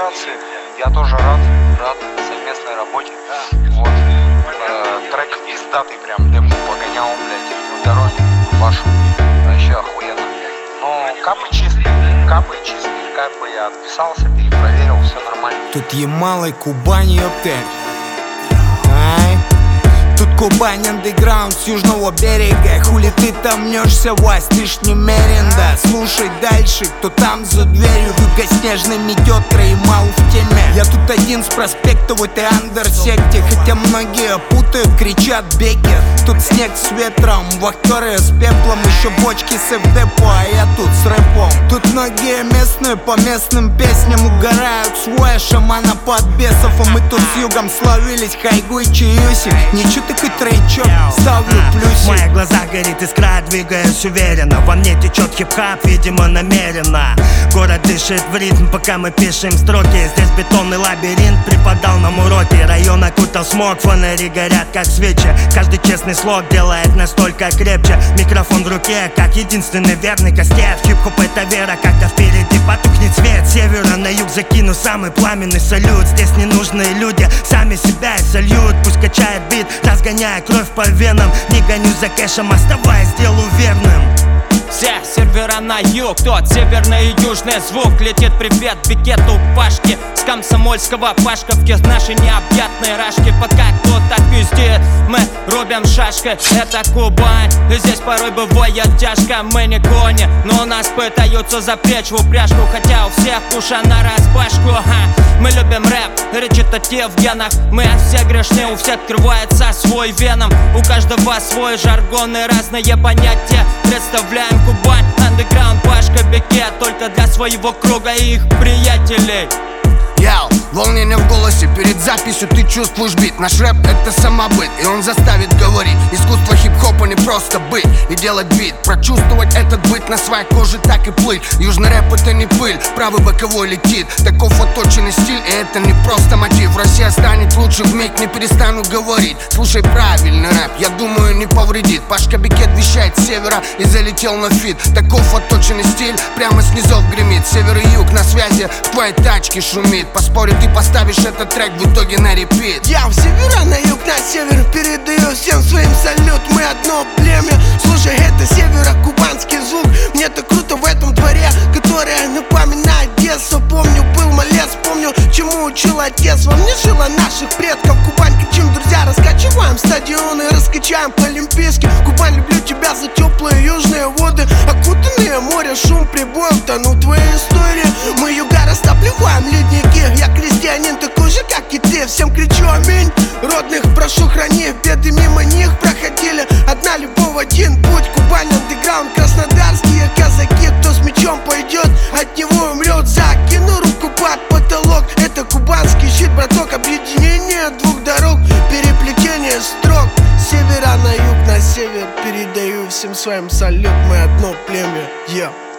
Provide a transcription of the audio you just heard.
коллаборации. Я тоже рад совместной работе. Вот. Трек пиздатый, прям демку погонял, блядь, в дороге вашу. Вообще охуенно. Но капы чистые, капы я отписался, перепроверил, все нормально. Тут Ямал, Кубань, ёпты. Тут Кубань, андеграунд с южного берега. Хули ты там мнешься, Вась, ты ж немерен, да. Слушай дальше, кто там за дверью. Юга снежным идет, Ямал в теме. Я тут один с проспекта в этой андерсекте. Хотя многие путают, кричат беки. Тут снег с ветром, вахтеры с пеплом. Еще бочки с ФДП, а я тут с рэпом. Тут многие местные по местным песням угорают. Свой шамана под бесов. А мы тут с югом словились, хайгу и чаюсик. Ничего такой тречок, ставлю плюсик. В моих глазах горит искра, двигаюсь уверенно. Во мне течет хип-хап, видимо намеренно. Город дышит в ритм, пока мы пишем строки. Здесь бетонный лабиринт преподал нам уроки. Район окутал смог, фонари горят как свечи. Каждый честный слог делает настолько крепче. Микрофон в руке, как единственный верный кастет. Хип-хоп это вера, как-то впереди потухнет свет. С севера на юг закину самый пламенный салют. Здесь ненужные люди сами себя и сольют. Пусть качает бит, разгоняя кровь по венам. Не гонюсь за кэшем, оставаясь делу верным. Все сервера на юг, тот северный и южный звук. Летит привет бикету Пашки с комсомольского Пашковки, с нашей необъятной рашки. Пока кто-то пиздит, мы рубим шашкой. Это Кубань, и здесь порой бывает тяжко. Мы не кони, но нас пытаются запрячь в упряжку. Хотя у всех пуша на разбашку. Мы любим рэп, речитатив в генах. Мы все грешны, у всех открывается свой веном. У каждого свой жаргон и разные понятия. Представляем Кубань, андеграунд, Пашка, бикет. Только для своего круга и их приятелей. Яу, волнение в голосе, перед записью ты чувствуешь бит. Наш рэп это самобыт, и он заставит говорить. Искусство хип-хопа не просто быть и делать бит. Прочувствовать этот быт на своей коже, так и плыть. Южный рэп это не пыль, правый боковой летит. Таков отточенный стиль, и это не просто мотив. Россия станет лучше, вмиг не перестану говорить. Слушай правильный рэп, я думаю не повредит. Пашка Бикет вещает с севера и залетел на фит. Таков отточенный стиль, прямо с низов гремит. Север и юг на связи, в твоей тачке шумит. Поспорю, ты поставишь этот трек в итоге на репит. Я в севера на юг, на север передаю всем своим салют. Мы одно племя, слушай, это северо-кубанский звук. Мне так круто в этом дворе, которое напоминает детство. Помню, был малец, помню, чему учил отец. Во мне жило наших предков. Кубань кричим, друзья, раскачиваем стадионы, раскачаем по-олимпийски. Кубань, люблю тебя за теплые южные воды. Окутанные море, шум прибоев, тону твои истории. Мы юга растапливаем ледники. Я крестьянин такой же, как и ты. Всем кричу аминь. Родных прошу, храни, беды мимо них проходили. Одна любовь, один путь. Кубань, андеграунд, краснодарские казаки. Кто с мечом пойдет, от него умрет. Закину руку под потолок. Это кубанский щит, браток. Объединение двух дорог, переплетение строк. С севера на юг, на север передаю всем своим салют. Мы одно племя, yeah.